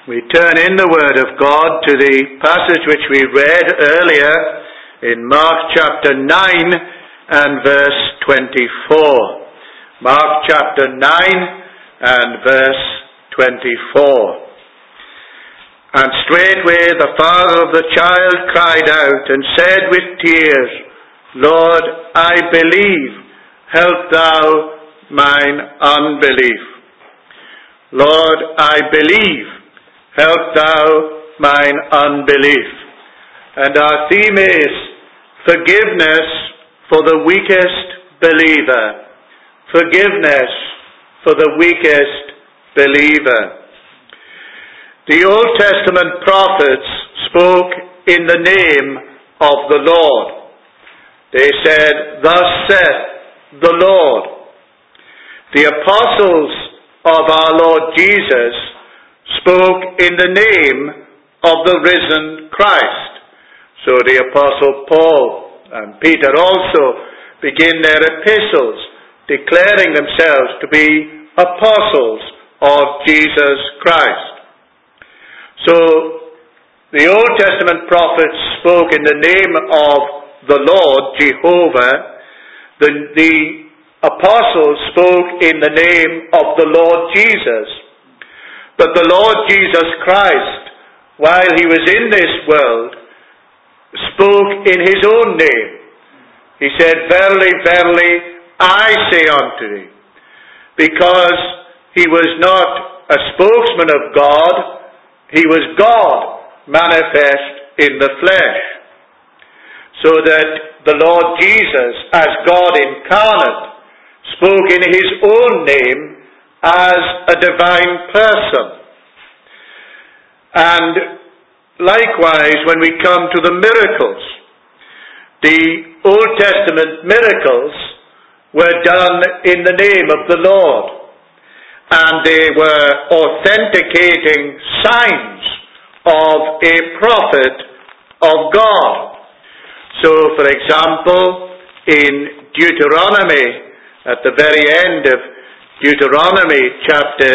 We turn in the Word of God to the passage which we read earlier in Mark chapter 9 and verse 24. Mark chapter 9 and verse 24. And straightway the father of the child cried out and said with tears, Lord, I believe, help thou mine unbelief. Lord, I believe, help thou mine unbelief. And our theme is forgiveness for the weakest believer. Forgiveness for the weakest believer. The Old Testament prophets spoke in the name of the Lord. They said, Thus saith the Lord. The apostles of our Lord Jesus spoke in the name of the risen Christ. So the Apostle Paul and Peter also begin their epistles declaring themselves to be apostles of Jesus Christ. So the Old Testament prophets spoke in the name of the Lord, Jehovah. The apostles spoke in the name of the Lord Jesus. But the Lord Jesus Christ, while he was in this world, spoke in his own name. He said, Verily, verily, I say unto thee. Because he was not a spokesman of God, he was God manifest in the flesh. So that the Lord Jesus, as God incarnate, spoke in his own name as a divine person. And likewise, when we come to the miracles, the Old Testament miracles were done in the name of the Lord. And they were authenticating signs of a prophet of God. So, for example, in Deuteronomy, at the very end of Deuteronomy chapter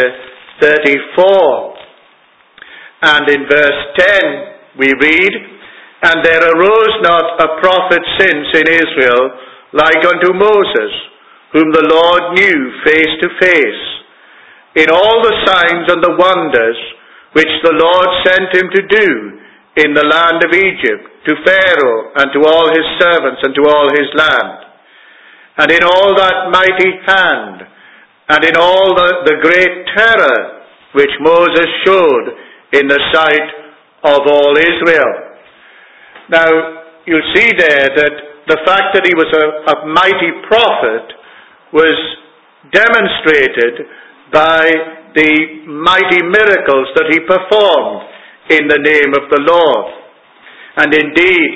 34, and in verse 10 we read, And there arose not a prophet since in Israel like unto Moses, whom the Lord knew face to face, in all the signs and the wonders which the Lord sent him to do in the land of Egypt, to Pharaoh and to all his servants and to all his land. And in all that mighty hand, and in all the great terror which Moses showed in the sight of all Israel. Now, you'll see there that the fact that he was a mighty prophet was demonstrated by the mighty miracles that he performed in the name of the Lord. And indeed,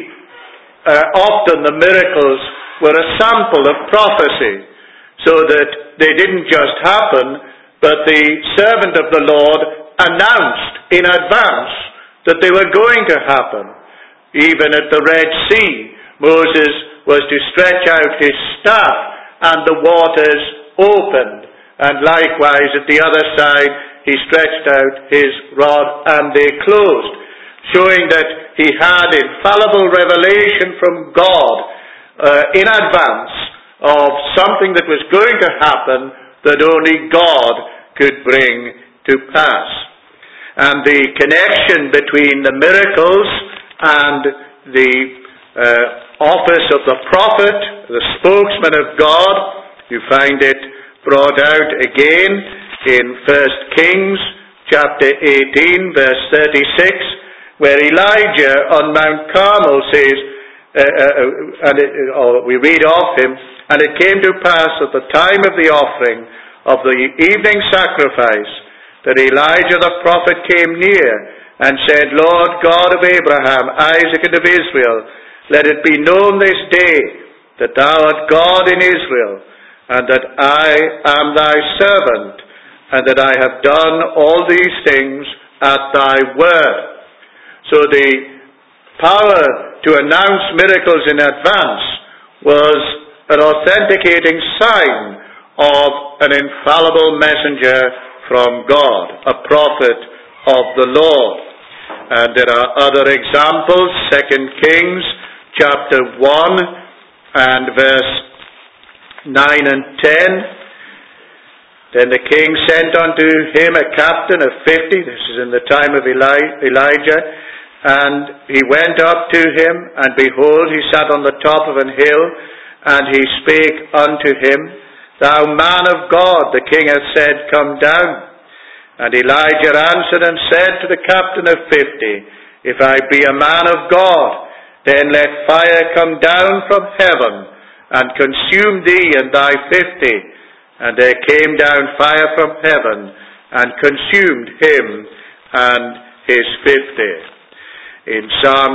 often the miracles were a sample of prophecy, so that they didn't just happen, but the servant of the Lord announced in advance that they were going to happen. Even at the Red Sea, Moses was to stretch out his staff and the waters opened. And likewise at the other side, he stretched out his rod and they closed, showing that he had infallible revelation from God in advance of something that was going to happen that only God could bring to pass. And the connection between the miracles and the office of the prophet, the spokesman of God, you find it brought out again in 1 Kings chapter 18 verse 36, where Elijah on Mount Carmel says, we read of him, And it came to pass at the time of the offering of the evening sacrifice that Elijah the prophet came near and said, Lord God of Abraham, Isaac, and of Israel, let it be known this day that thou art God in Israel, and that I am thy servant, and that I have done all these things at thy word. So the power to announce miracles in advance was an authenticating sign of an infallible messenger from God, a prophet of the Lord. And there are other examples, 2 Kings chapter 1 and verse 9 and 10. Then the king sent unto him a captain of 50, this is in the time of Elijah, and he went up to him, and behold, he sat on the top of an hill, and he spake unto him, Thou man of God, the king hath said, Come down. And Elijah answered and said to the captain of 50, If I be a man of God, then let fire come down from heaven, and consume thee and thy 50. And there came down fire from heaven, and consumed him and his 50. In Psalm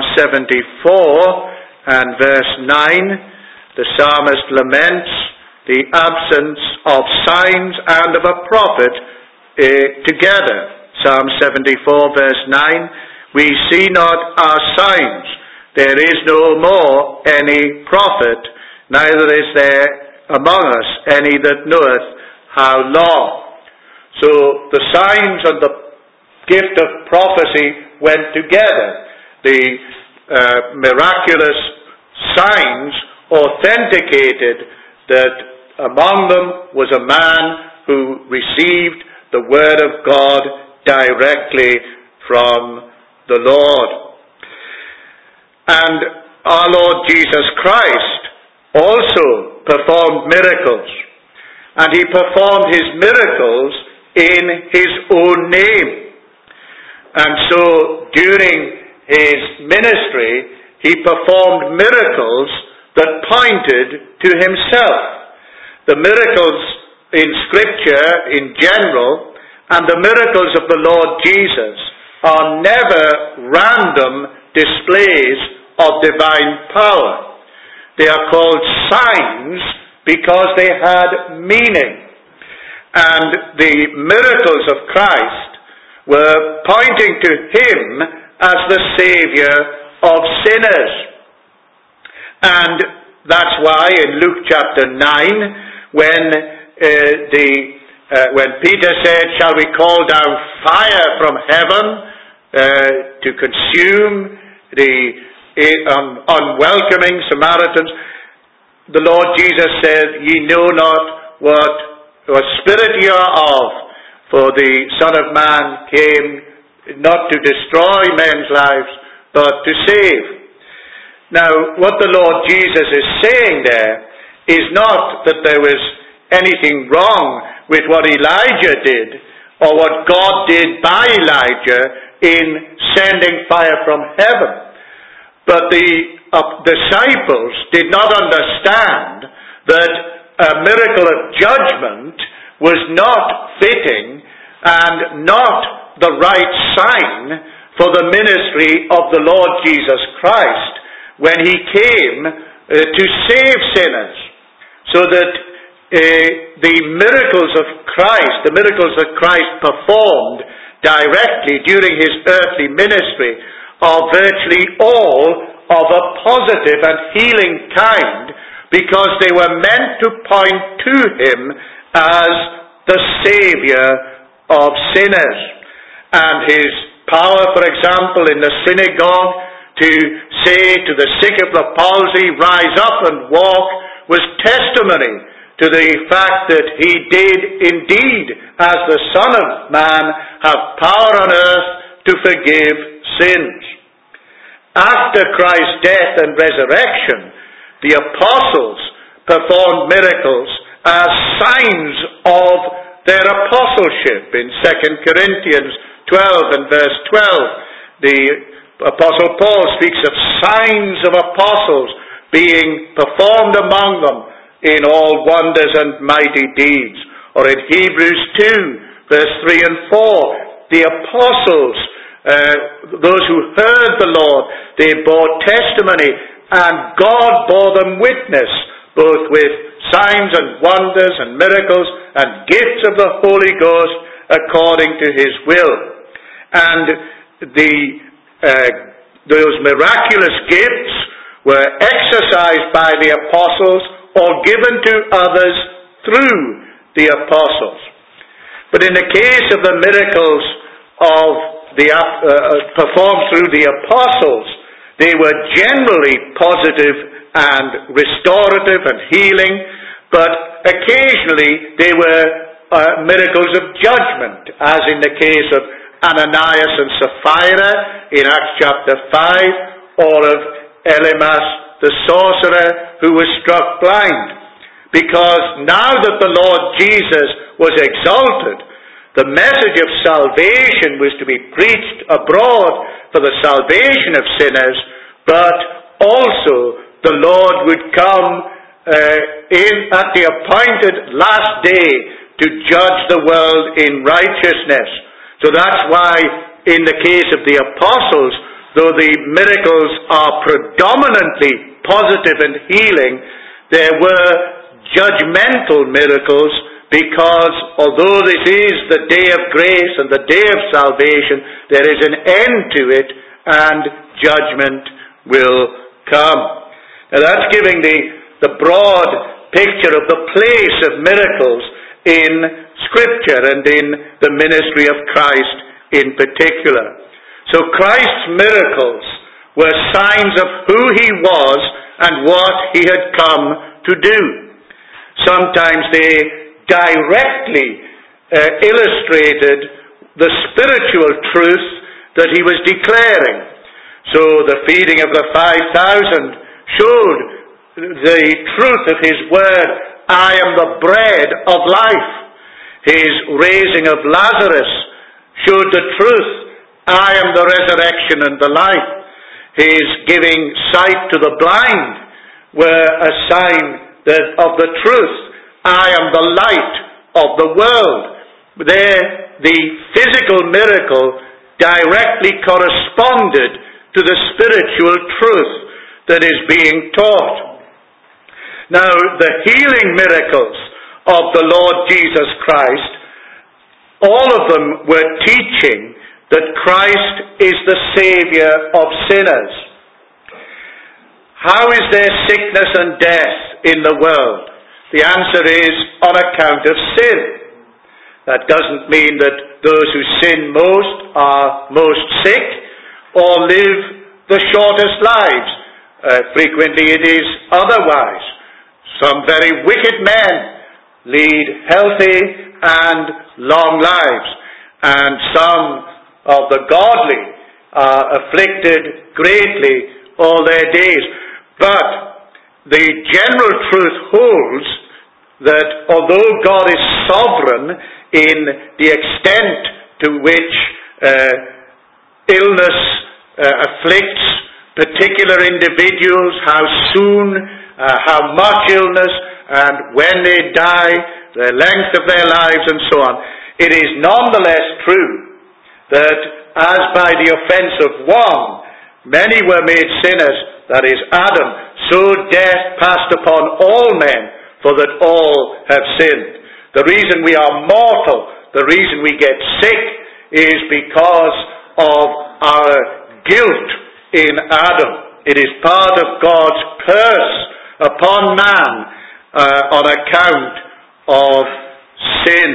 74 and verse 9, the psalmist laments the absence of signs and of a prophet together. Psalm 74 verse 9, We see not our signs, there is no more any prophet, neither is there among us any that knoweth how long. So the signs and the gift of prophecy went together. The miraculous signs authenticated that among them was a man who received the word of God directly from the Lord. And our Lord Jesus Christ also performed miracles, and he performed his miracles in his own name. And so during his ministry he performed miracles that pointed to himself. The miracles in Scripture in general and the miracles of the Lord Jesus are never random displays of divine power. They are called signs because they had meaning. And the miracles of Christ were pointing to him as the Savior of sinners. And that's why in Luke chapter 9, when Peter said, Shall we call down fire from heaven to consume the unwelcoming Samaritans, the Lord Jesus said, Ye know not what spirit ye are of, for the Son of Man came not to destroy men's lives, but to save. Now, what the Lord Jesus is saying there is not that there was anything wrong with what Elijah did, or what God did by Elijah in sending fire from heaven. But the disciples did not understand that a miracle of judgment was not fitting and not the right sign for the ministry of the Lord Jesus Christ when he came to save sinners. So that the miracles of Christ, the miracles that Christ performed directly during his earthly ministry, are virtually all of a positive and healing kind, because they were meant to point to him as the Savior of sinners. And his power, for example, in the synagogue to say to the sick of the palsy, Rise up and walk, was testimony to the fact that he did indeed, as the Son of Man, have power on earth to forgive sins. After Christ's death and resurrection, the apostles performed miracles as signs of their apostleship. In 2 Corinthians 12 and verse 12, the Apostle Paul speaks of signs of apostles being performed among them in all wonders and mighty deeds. Or in Hebrews 2, verse 3 and 4, the apostles, those who heard the Lord, they bore testimony, and God bore them witness, both with signs and wonders and miracles and gifts of the Holy Ghost according to his will. And those miraculous gifts were exercised by the apostles or given to others through the apostles. But in the case of the miracles of performed through the apostles, they were generally positive and restorative and healing, but occasionally they were miracles of judgment, as in the case of Ananias and Sapphira in Acts chapter 5, or of Elymas the sorcerer who was struck blind. Because now that the Lord Jesus was exalted, the message of salvation was to be preached abroad for the salvation of sinners, but also the Lord would come at the appointed last day to judge the world in righteousness. So that's why in the case of the apostles, though the miracles are predominantly positive and healing, there were judgmental miracles, because although this is the day of grace and the day of salvation, there is an end to it and judgment will come. Now that's giving the broad picture of the place of miracles in Scripture and in the ministry of Christ in particular. So Christ's miracles were signs of who he was and what he had come to do. Sometimes they directly illustrated the spiritual truth that he was declaring. So the feeding of the 5,000 showed the truth of his word, I am the bread of life. His raising of Lazarus showed the truth, I am the resurrection and the life. His giving sight to the blind were a sign of the truth, I am the light of the world. There, the physical miracle directly corresponded to the spiritual truth that is being taught. Now, the healing miracles of the Lord Jesus Christ, all of them were teaching that Christ is the Savior of sinners. How is there sickness and death in the world? The answer is on account of sin. That doesn't mean that those who sin most are most sick or live the shortest lives. Frequently it is otherwise. Some very wicked men lead healthy and long lives, and some of the godly are afflicted greatly all their days. But the general truth holds that although God is sovereign in the extent to which illness afflicts particular individuals, how soon, how much illness, and when they die, the length of their lives, and so on, it is nonetheless true that as by the offense of one, many were made sinners, that is Adam, so death passed upon all men, for that all have sinned. The reason we are mortal, the reason we get sick, is because of our guilt in Adam. It is part of God's curse upon man on account of sin.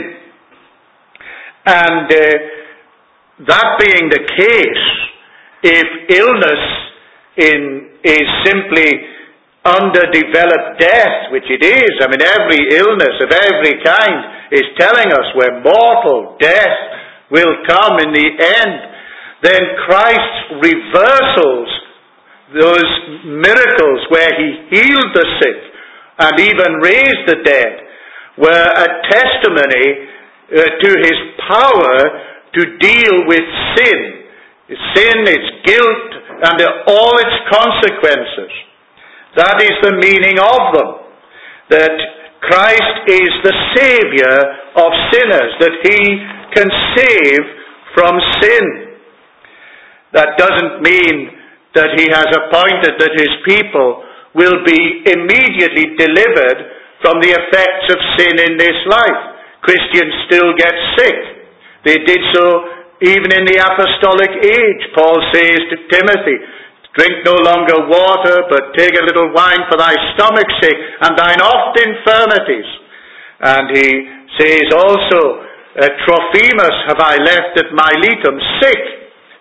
And that being the case, if illness is simply underdeveloped death, which it is, I mean every illness of every kind is telling us we're mortal, death will come in the end, then Christ's reversals, those miracles where he healed the sick and even raised the dead, were a testimony to his power to deal with sin. Sin, its guilt, and all its consequences. That is the meaning of them. That Christ is the Savior of sinners, that he can save from sin. That doesn't mean that he has appointed that his people will be immediately delivered from the effects of sin in this life. Christians still get sick. They did so even in the apostolic age. Paul says to Timothy, drink no longer water, but take a little wine for thy stomach's sake, and thine oft infirmities. And he says also, Trophimus have I left at Miletum sick.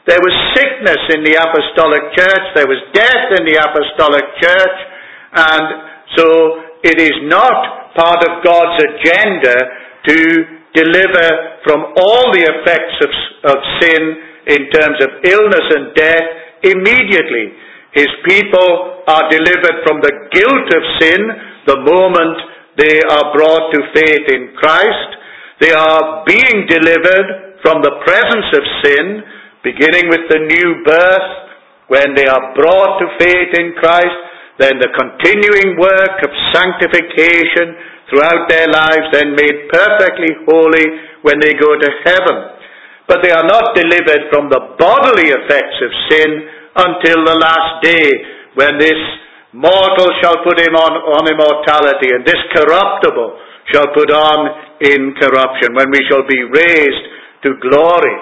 There was sickness in the apostolic church. There was death in the apostolic church. And so it is not part of God's agenda to deliver from all the effects of sin in terms of illness and death immediately. His people are delivered from the guilt of sin the moment they are brought to faith in Christ. They are being delivered from the presence of sin, beginning with the new birth, when they are brought to faith in Christ, then the continuing work of sanctification throughout their lives, then made perfectly holy when they go to heaven. But they are not delivered from the bodily effects of sin until the last day, when this mortal shall put him on immortality, and this corruptible shall put on incorruption, when we shall be raised to glory.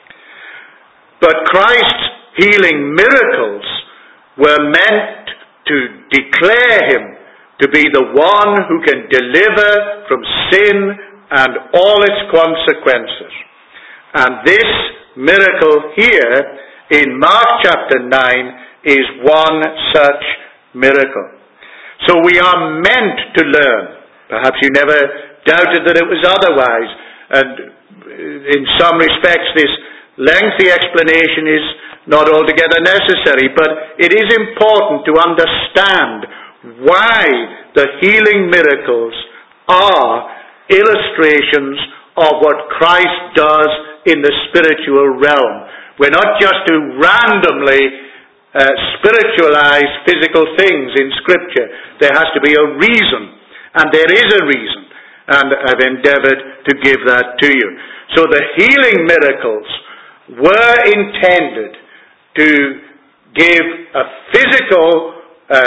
But Christ's healing miracles were meant to declare him to be the one who can deliver from sin and all its consequences. And this miracle here in Mark chapter 9 is one such miracle. So we are meant to learn. Perhaps you never doubted that it was otherwise. And in some respects this lengthy explanation is not altogether necessary, but it is important to understand why the healing miracles are illustrations of what Christ does in the spiritual realm. We're not just to randomly spiritualize physical things in Scripture. There has to be a reason, and there is a reason, and I've endeavored to give that to you. So the healing miracles were intended to give a physical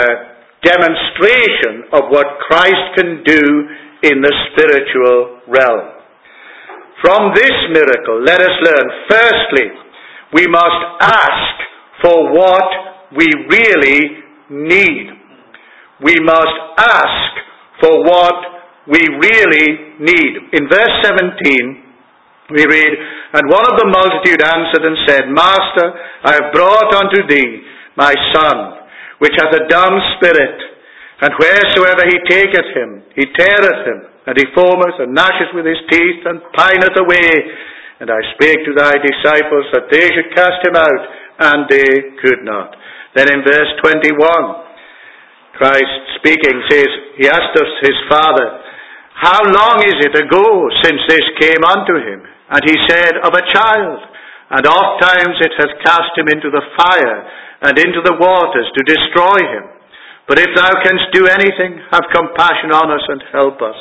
demonstration of what Christ can do in the spiritual realm. From this miracle, let us learn, firstly, we must ask for what we really need. We must ask for what we really need. In verse 17, we read, "And one of the multitude answered and said, Master, I have brought unto thee my son, which hath a dumb spirit, and wheresoever he taketh him, he teareth him, and he foameth and gnasheth with his teeth, and pineth away. And I spake to thy disciples that they should cast him out, and they could not." Then in verse 21, Christ speaking says, he asked us, his father, "How long is it ago since this came unto him?" And he said, "Of a child, and oft times it hath cast him into the fire, and into the waters to destroy him. But if thou canst do anything, have compassion on us and help us."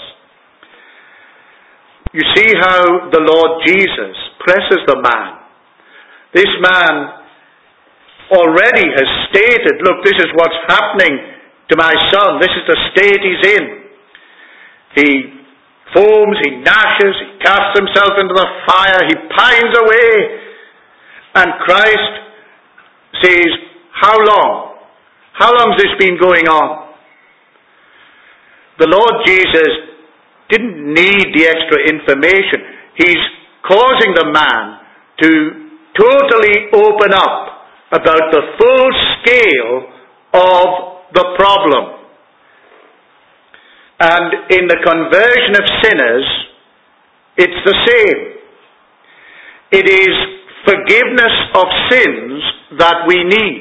You see how the Lord Jesus presses the man. This man already has stated, look, this is what's happening to my son. This is the state he's in. He foams, he gnashes, he casts himself into the fire, he pines away. And Christ says, how long? How long has this been going on? The Lord Jesus didn't need the extra information. He's causing the man to totally open up about the full scale of the problem. And in the conversion of sinners, it's the same. It is forgiveness of sins that we need.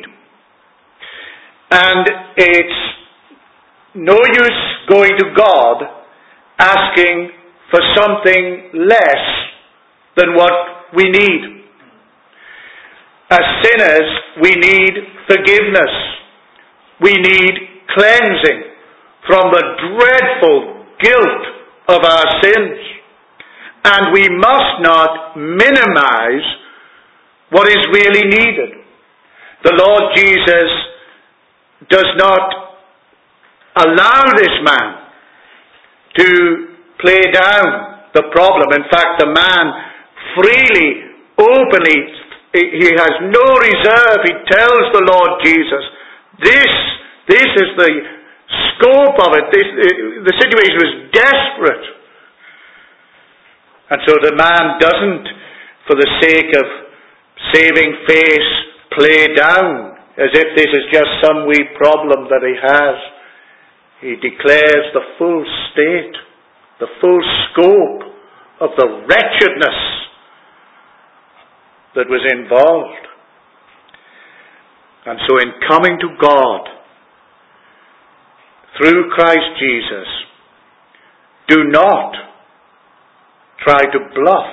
And it's no use going to God asking for something less than what we need. As sinners, we need forgiveness. We need cleansing from the dreadful guilt of our sins. And we must not minimize what is really needed. The Lord Jesus does not allow this man to play down the problem. In fact, the man freely, openly, he has no reserve. He tells the Lord Jesus, this is the scope of it. The situation was desperate. And so the man doesn't, for the sake of saving face play down as if this is just some wee problem that he has. He declares the full state, the full scope of the wretchedness that was involved. And so in coming to God through Christ Jesus, do not try to bluff.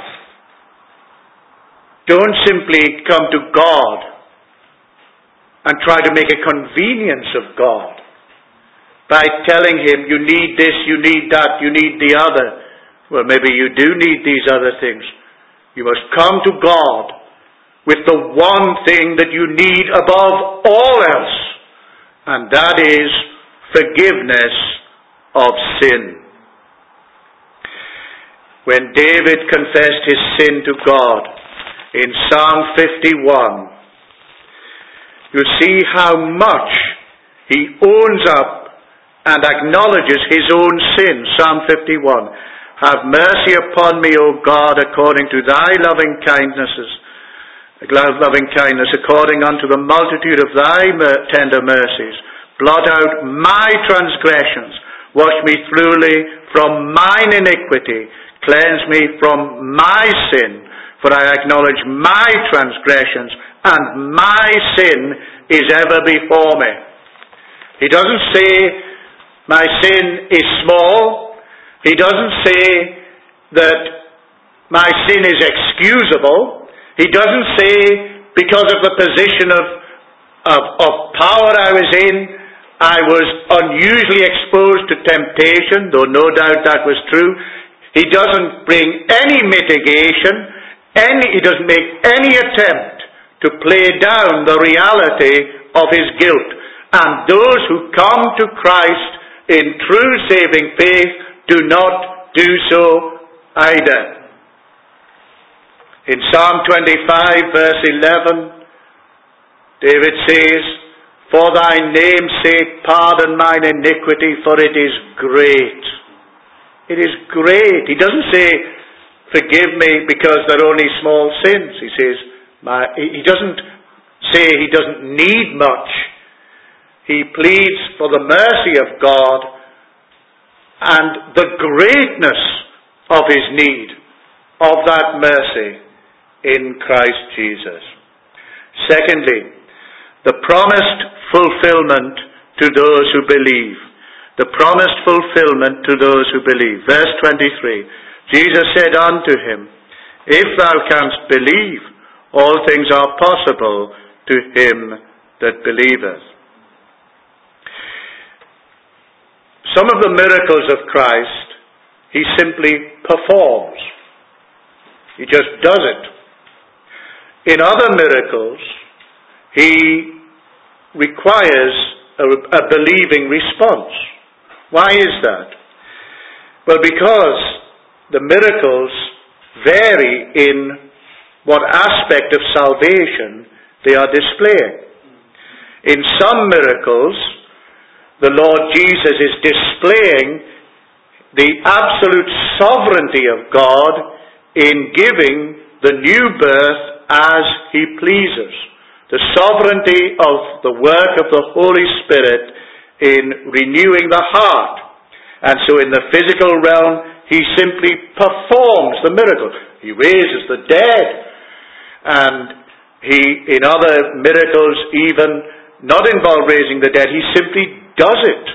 Don't simply come to God and try to make a convenience of God by telling him you need this, you need that, you need the other. Well, maybe you do need these other things. You must come to God with the one thing that you need above all else, and that is forgiveness of sin. When David confessed his sin to God in Psalm 51, you see how much he owns up and acknowledges his own sin. Psalm 51. Have mercy upon me, O God, according to thy loving kindness, according unto the multitude of thy tender mercies. Blot out my transgressions. Wash me thoroughly from mine iniquity. Cleanse me from my sin. For I acknowledge my transgressions, and my sin is ever before me. He doesn't say, my sin is small. He doesn't say that my sin is excusable. He doesn't say because of the position of power I was in, I was unusually exposed to temptation, though no doubt that was true. He doesn't bring any mitigation, he doesn't make any attempt to play down the reality of his guilt. And those who come to Christ in true saving faith do not do so either. In Psalm 25 verse 11, David says, for thy name's sake pardon mine iniquity, for it is great. It is great. He doesn't say, forgive me because they're only small sins. He says, he doesn't say he doesn't need much. He pleads for the mercy of God and the greatness of his need of that mercy in Christ Jesus. Secondly, the promised fulfillment to those who believe. The promised fulfillment to those who believe. Verse 23, Jesus said unto him, if thou canst believe, all things are possible to him that believeth. Some of the miracles of Christ, he simply performs. He just does it. In other miracles, he requires a believing response. Why is that? Well, because the miracles vary in what aspect of salvation they are displaying. In some miracles, the Lord Jesus is displaying the absolute sovereignty of God in giving the new birth as he pleases. The sovereignty of the work of the Holy Spirit in renewing the heart. And so in the physical realm, he simply performs the miracle. He raises the dead. And he, in other miracles, even not involve raising the dead, he simply does it.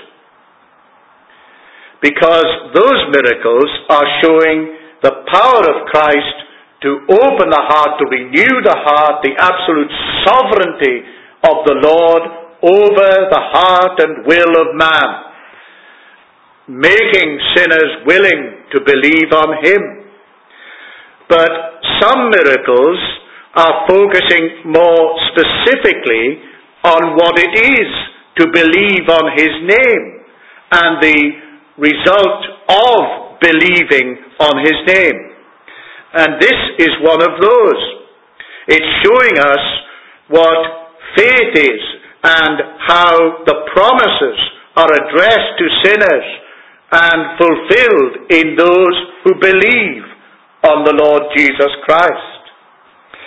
Because those miracles are showing the power of Christ to open the heart, to renew the heart, the absolute sovereignty of the Lord over the heart and will of man, making sinners willing to believe on him. But some miracles are focusing more specifically on what it is to believe on his name and the result of believing on his name. And this is one of those. It's showing us what faith is and how the promises are addressed to sinners and fulfilled in those who believe on the Lord Jesus Christ.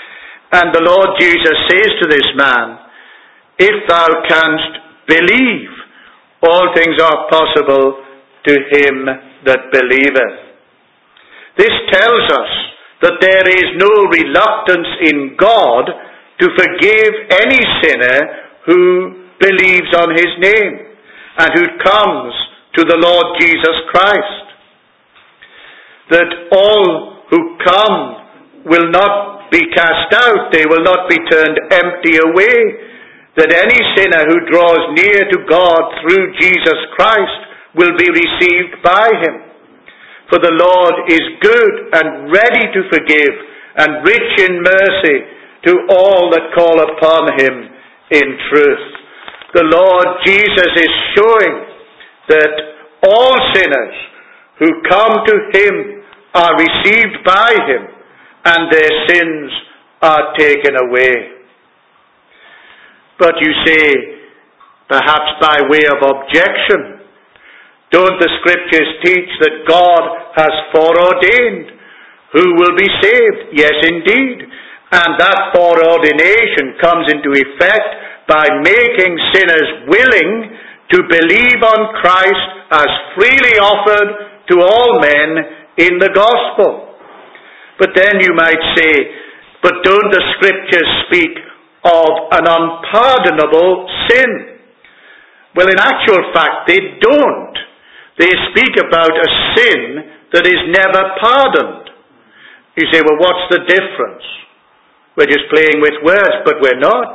And the Lord Jesus says to this man, if thou canst believe, all things are possible to him that believeth. This tells us that there is no reluctance in God to forgive any sinner who believes on his name and who comes to the Lord Jesus Christ. That all who come will not be cast out, they will not be turned empty away. That any sinner who draws near to God through Jesus Christ will be received by him. For the Lord is good and ready to forgive and rich in mercy to all that call upon him in truth. The Lord Jesus is showing that all sinners who come to him are received by him and their sins are taken away. But you say, perhaps by way of objection, don't the scriptures teach that God has foreordained who will be saved? Yes, indeed. And that foreordination comes into effect by making sinners willing to believe on Christ as freely offered to all men in the gospel. But then you might say, but don't the scriptures speak of an unpardonable sin? Well, in actual fact, they don't. They speak about a sin that is never pardoned. You say, well, what's the difference? We're just playing with words, but we're not.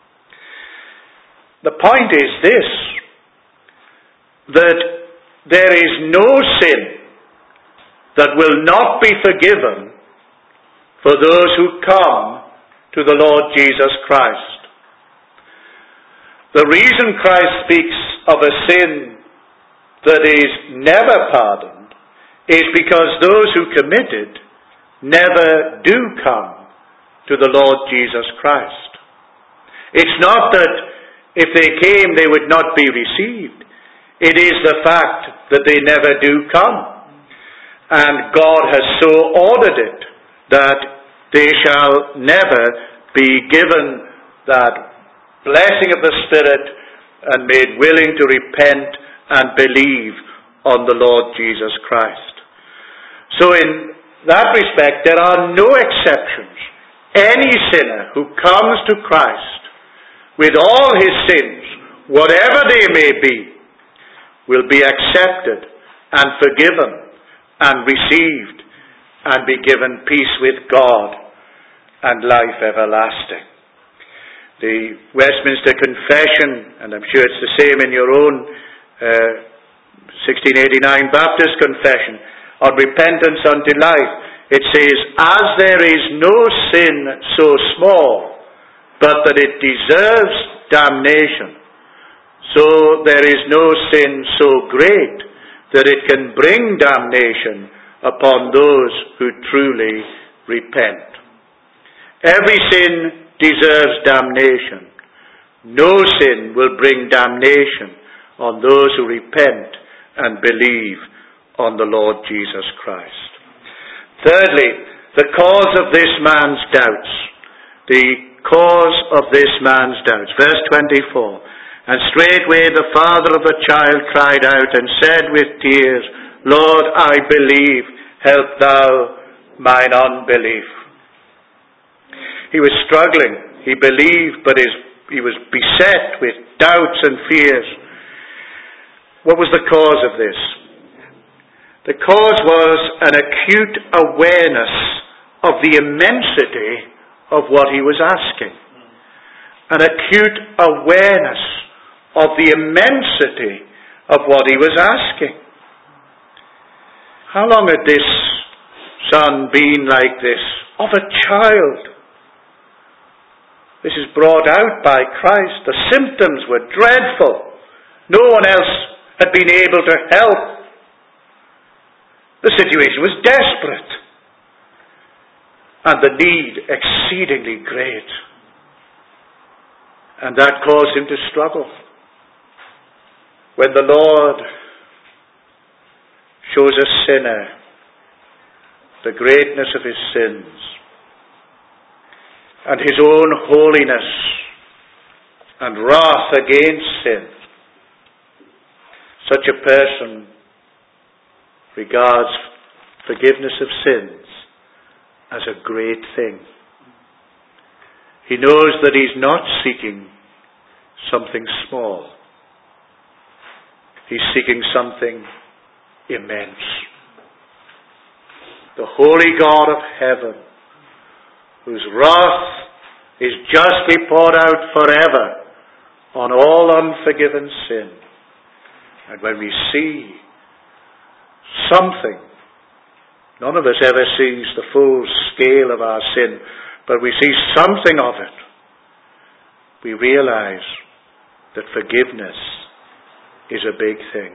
The point is this, that there is no sin that will not be forgiven for those who come to the Lord Jesus Christ. The reason Christ speaks of a sin that is never pardoned is because those who commit it never do come to the Lord Jesus Christ. It's not that if they came they would not be received. It is the fact that they never do come. And God has so ordered it that they shall never be given that blessing of the Spirit and made willing to repent and believe on the Lord Jesus Christ. So in that respect, there are no exceptions. Any sinner who comes to Christ with all his sins, whatever they may be, will be accepted and forgiven and received and be given peace with God and life everlasting. The Westminster Confession, and I'm sure it's the same in your own 1689 Baptist Confession, on repentance unto life, it says, as there is no sin so small, but that it deserves damnation, so there is no sin so great that it can bring damnation upon those who truly repent. Every sin deserves damnation. No sin will bring damnation on those who repent and believe on the Lord Jesus Christ. Thirdly, the cause of this man's doubts. The cause of this man's doubts. Verse 24. And straightway the father of the child cried out and said with tears, Lord, I believe, help thou mine unbelief. He was struggling. He believed, but he was beset with doubts and fears. What was the cause of this? The cause was an acute awareness of the immensity of what he was asking. An acute awareness of the immensity of what he was asking. How long had this son been like this? Of a child. This is brought out by Christ. The symptoms were dreadful. No one else had been able to help. The situation was desperate. And the need exceedingly great. And that caused him to struggle. When the Lord shows a sinner the greatness of his sins, and his own holiness and wrath against sin. Such a person regards forgiveness of sins as a great thing. He knows that he's not seeking something small. He's seeking something immense. The holy God of heaven, whose wrath is justly poured out forever on all unforgiven sin. And when we see something, none of us ever sees the full scale of our sin, but we see something of it, we realize that forgiveness is a big thing.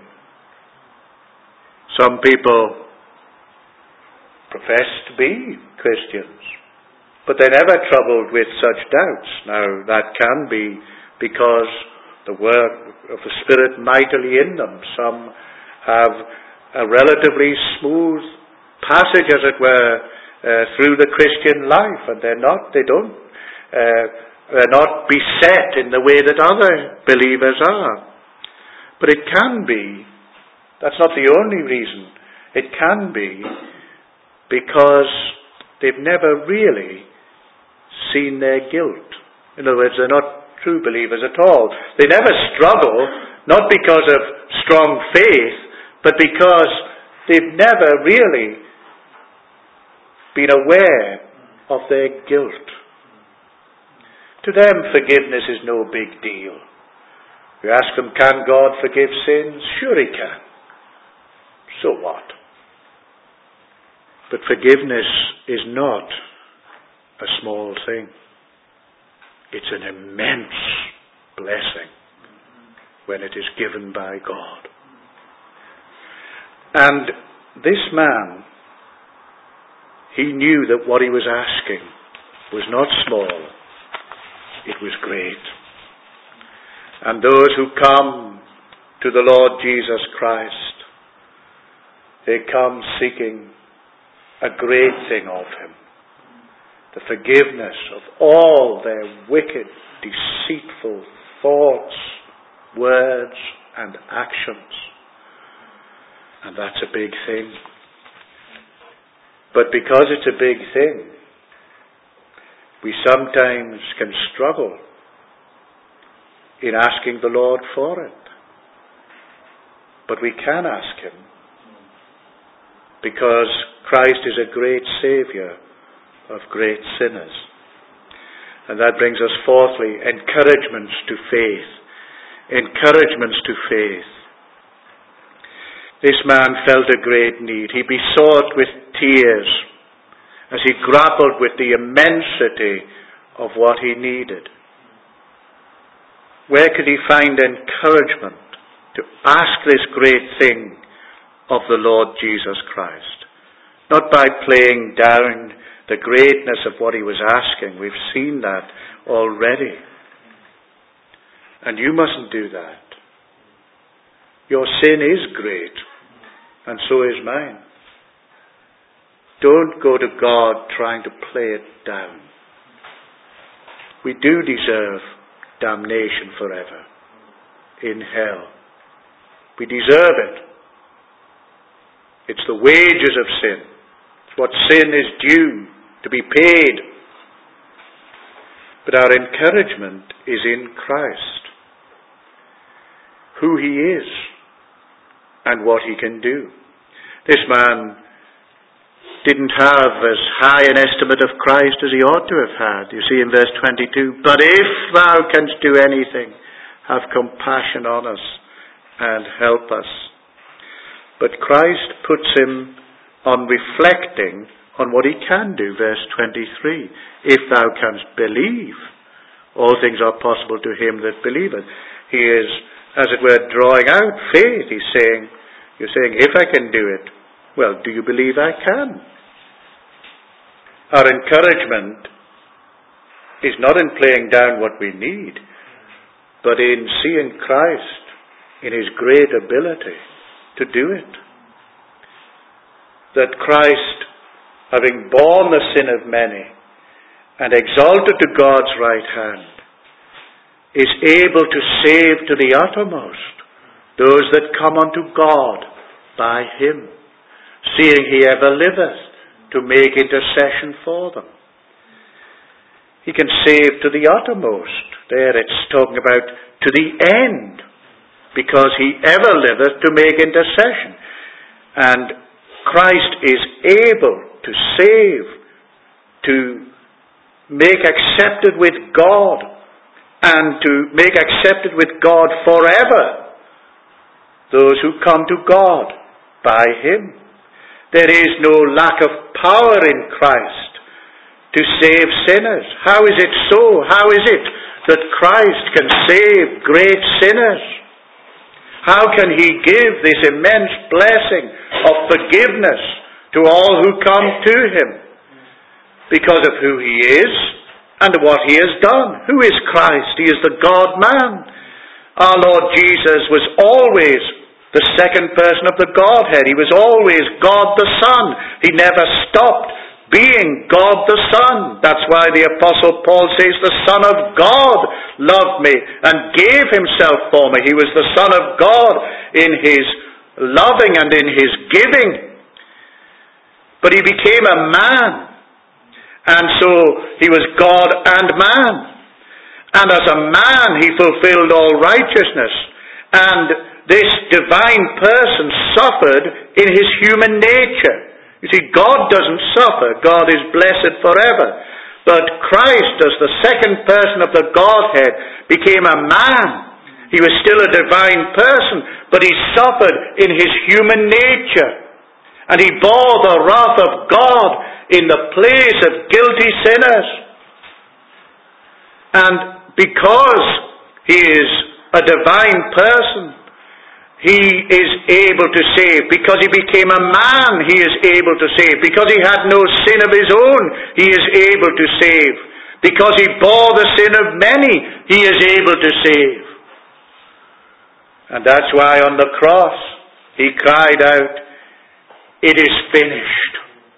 Some people profess to be Christians, but they're never troubled with such doubts. Now, that can be because the work of the Spirit mightily in them. Some have a relatively smooth passage, as it were, through the Christian life, and they're not beset in the way that other believers are. But it can be, that's not the only reason, it can be because they've never really seen their guilt. In other words, they're not true believers at all. They never struggle, not because of strong faith, but because they've never really been aware of their guilt. To them, forgiveness is no big deal. You ask them, can God forgive sins? Sure he can. So what? But forgiveness is not a small thing. It's an immense blessing when it is given by God. And this man, he knew that what he was asking was not small, it was great. And those who come to the Lord Jesus Christ, they come seeking a great thing of him. The forgiveness of all their wicked, deceitful thoughts, words, and actions. And that's a big thing. But because it's a big thing, we sometimes can struggle in asking the Lord for it. But we can ask him, because Christ is a great Saviour of great sinners. And that brings us fourthly, encouragements to faith. Encouragements to faith. This man felt a great need. He besought with tears as he grappled with the immensity of what he needed. Where could he find encouragement to ask this great thing of the Lord Jesus Christ? Not by playing down the greatness of what he was asking. We've seen that already. And you mustn't do that. Your sin is great, and so is mine. Don't go to God trying to play it down. We do deserve damnation forever in hell. We deserve it. It's the wages of sin. It's what sin is due to be paid. But our encouragement is in Christ, who he is and what he can do. This man didn't have as high an estimate of Christ as he ought to have had. You see in verse 22, but if thou canst do anything, have compassion on us and help us. But Christ puts him on reflecting on what he can do. Verse 23, if thou canst believe, all things are possible to him that believeth. He is, as it were, drawing out faith. You're saying, if I can do it, well, do you believe I can? Our encouragement is not in playing down what we need, but in seeing Christ in his great ability to do it. That Christ, having borne the sin of many, and exalted to God's right hand, is able to save to the uttermost those that come unto God by him, seeing he ever liveth to make intercession for them. He can save to the uttermost. There it's talking about to the end, because he ever liveth to make intercession. And Christ is able to save, to make accepted with God, and to make accepted with God forever those who come to God by him. There is no lack of power in Christ to save sinners. How is it so? How is it that Christ can save great sinners? How can he give this immense blessing of forgiveness to all who come to him? Because of who he is and what he has done. Who is Christ? He is the God-man. Our Lord Jesus was always the second person of the Godhead. He was always God the Son. He never stopped being God the Son. That's why the Apostle Paul says, the Son of God loved me and gave himself for me. He was the Son of God in his loving and in his giving. But he became a man, and so he was God and man. And as a man he fulfilled all righteousness, and this divine person suffered in his human nature. You see, God doesn't suffer. God is blessed forever. But Christ, as the second person of the Godhead, became a man. He was still a divine person, but he suffered in his human nature. And he bore the wrath of God in the place of guilty sinners. And because he is a divine person, he is able to save. Because he became a man, he is able to save. Because he had no sin of his own, he is able to save. Because he bore the sin of many, he is able to save. And that's why on the cross he cried out, "It is finished."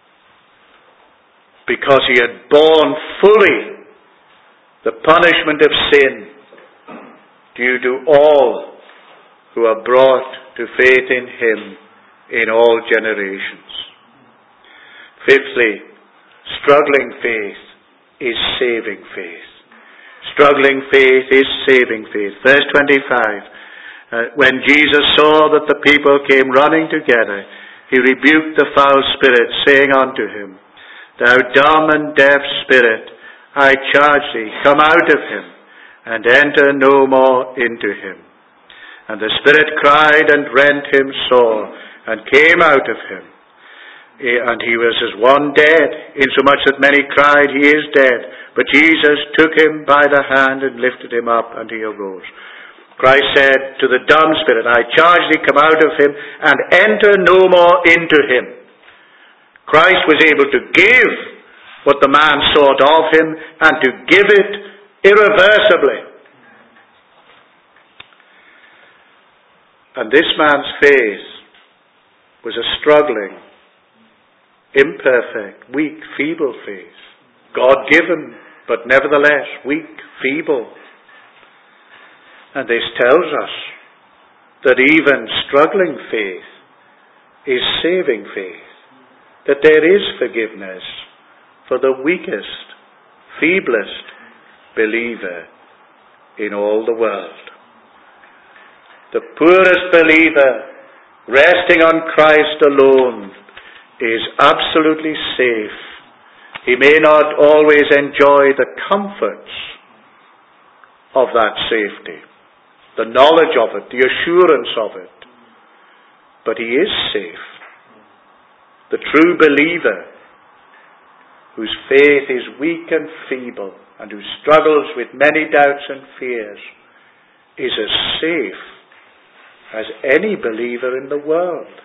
Because he had borne fully the punishment of sin due to all who are brought to faith in him in all generations. Fifthly, struggling faith is saving faith. Struggling faith is saving faith. Verse 25, when Jesus saw that the people came running together, he rebuked the foul spirit, saying unto him, "Thou dumb and deaf spirit, I charge thee, come out of him, and enter no more into him." And the spirit cried and rent him sore, and came out of him. And he was as one dead, insomuch that many cried, "He is dead." But Jesus took him by the hand and lifted him up, and he arose. Christ said to the dumb spirit, "I charge thee, come out of him, and enter no more into him." Christ was able to give what the man sought of him, and to give it irreversibly. And this man's faith was a struggling, imperfect, weak, feeble faith. God-given, but nevertheless weak, feeble. And this tells us that even struggling faith is saving faith. That there is forgiveness for the weakest, feeblest believer in all the world. The poorest believer, resting on Christ alone, is absolutely safe. He may not always enjoy the comforts of that safety, the knowledge of it, the assurance of it, but he is safe. The true believer, whose faith is weak and feeble, and who struggles with many doubts and fears, is as safe as any believer in the world,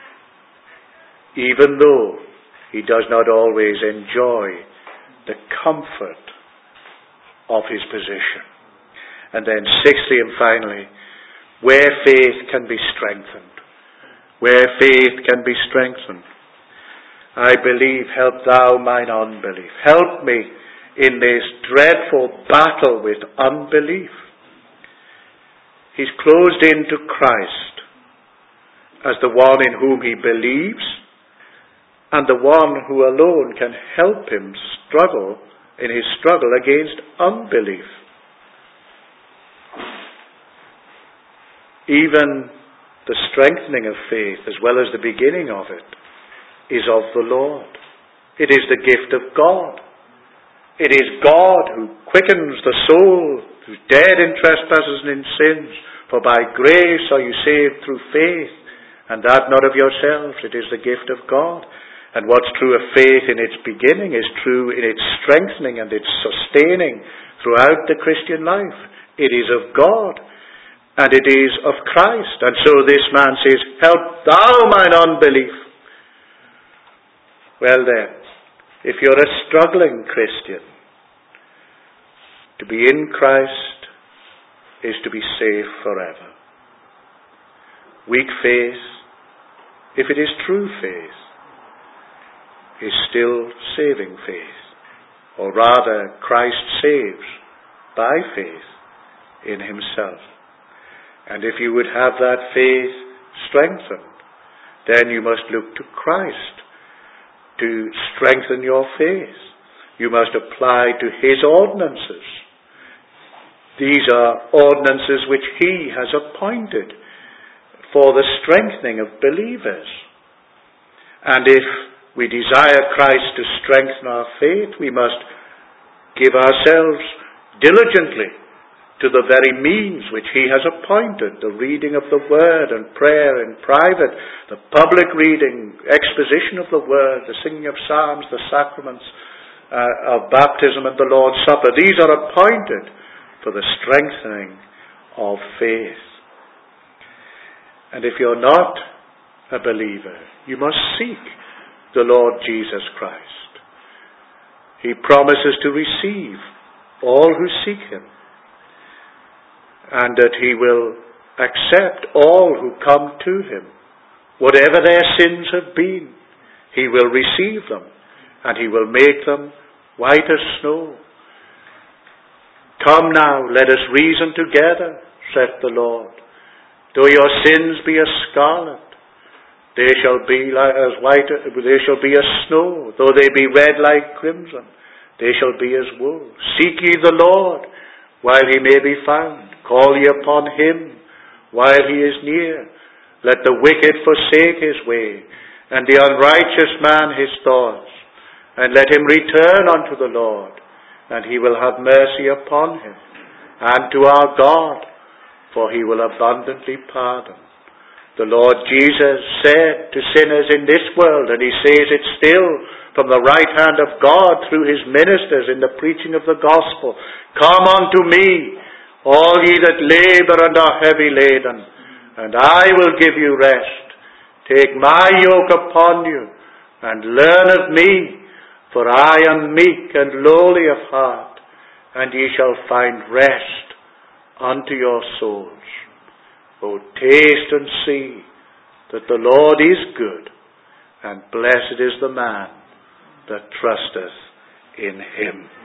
even though he does not always enjoy the comfort of his position. And then sixthly and finally, where faith can be strengthened. Where faith can be strengthened. I believe, help thou mine unbelief. Help me in this dreadful battle with unbelief. He's closed into Christ as the one in whom he believes and the one who alone can help him in his struggle against unbelief. Even the strengthening of faith, as well as the beginning of it, is of the Lord. It is the gift of God. It is God who quickens the soul who's dead in trespasses and in sins. For by grace are you saved through faith, and that not of yourselves. It is the gift of God. And what's true of faith in its beginning is true in its strengthening and its sustaining throughout the Christian life. It is of God, and it is of Christ. And so this man says, help thou mine unbelief. Well then, if you're a struggling Christian, to be in Christ is to be safe forever. Weak faith, if it is true faith, is still saving faith. Or rather, Christ saves by faith in himself. And if you would have that faith strengthened, then you must look to Christ to strengthen your faith. You must apply to his ordinances. These are ordinances which he has appointed for the strengthening of believers. And if we desire Christ to strengthen our faith, we must give ourselves diligently to the very means which he has appointed, the reading of the Word and prayer in private, the public reading, exposition of the Word, the singing of psalms, the sacraments of baptism and the Lord's Supper. These are appointed for the strengthening of faith. And if you're not a believer, you must seek the Lord Jesus Christ. He promises to receive all who seek him, and that he will accept all who come to him. Whatever their sins have been, he will receive them, and he will make them white as snow. Come now, let us reason together, saith the Lord. Though your sins be as scarlet, they shall be as white, they shall be as snow. Though they be red like crimson, they shall be as wool. Seek ye the Lord while he may be found. Call ye upon him while he is near. Let the wicked forsake his way, and the unrighteous man his thoughts. And let him return unto the Lord, and he will have mercy upon him, and to our God, for he will abundantly pardon. The Lord Jesus said to sinners in this world, and he says it still from the right hand of God through his ministers in the preaching of the gospel, come unto me, all ye that labor and are heavy laden, and I will give you rest. Take my yoke upon you, and learn of me, for I am meek and lowly of heart, and ye shall find rest unto your souls. O taste and see that the Lord is good, and blessed is the man that trusteth in him.